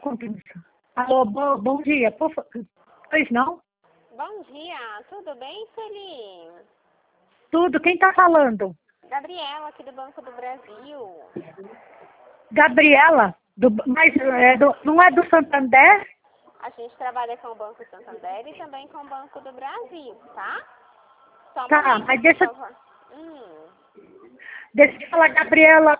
contenção. Alô, bom dia. Pois não? Bom dia, tudo bem, Sueli? Tudo. Quem tá falando? Gabriela, aqui do Banco do Brasil. Gabriela? Não é do Santander? A gente trabalha com o Banco Santander e também com o Banco do Brasil, tá? Só um Tá, momento, mas por favor. deixa eu falar, Gabriela.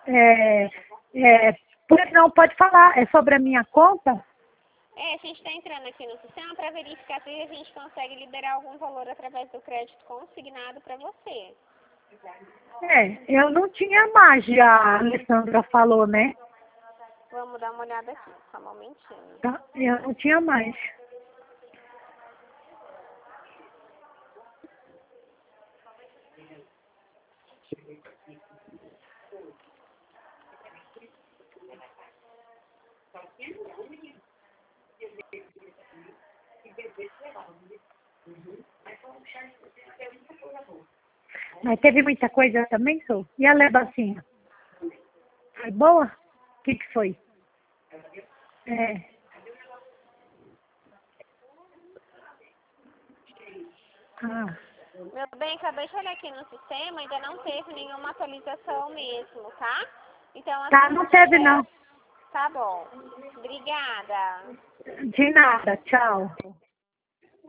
Pois não, pode falar. É sobre a minha conta? A gente está entrando aqui no sistema para verificar se a gente consegue liberar algum valor através do crédito consignado para você. Eu não tinha mais, já a Alessandra falou, né? Vamos dar uma olhada aqui, só um momentinho. Tá? Eu não tinha mais. Mas teve muita coisa também, Sou? E a lebacinha? Foi boa? O que foi? Ah, Meu bem, acabei de olhar aqui no sistema, ainda não teve nenhuma atualização mesmo, tá? Então, tá, assim, não teve não. tá bom. Obrigada. De nada, tchau.